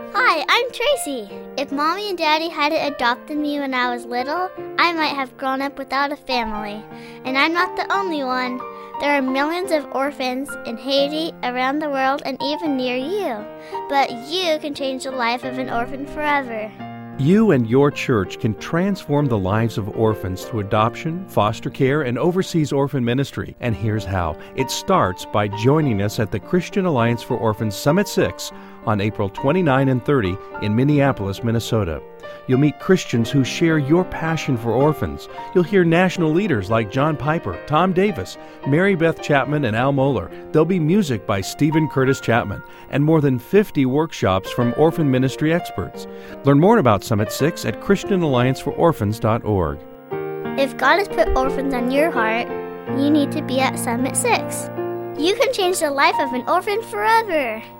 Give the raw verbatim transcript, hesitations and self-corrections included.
Hi, I'm Tracy. If Mommy and Daddy hadn't adopted me when I was little, I might have grown up without a family. And I'm not the only one. There are millions of orphans in Haiti, around the world, and even near you. But you can change the life of an orphan forever. You and your church can transform the lives of orphans through adoption, foster care, and overseas orphan ministry. And here's how. It starts by joining us at the Christian Alliance for Orphans Summit six on April twenty-ninth and thirtieth in Minneapolis, Minnesota. You'll meet Christians who share your passion for orphans. You'll hear national leaders like John Piper, Tom Davis, Mary Beth Chapman, and Al Mohler. There'll be music by Stephen Curtis Chapman, and more than fifty workshops from orphan ministry experts. Learn more about Summit six at Christian Alliance for Orphans dot org. If God has put orphans on your heart, you need to be at Summit six. You can change the life of an orphan forever.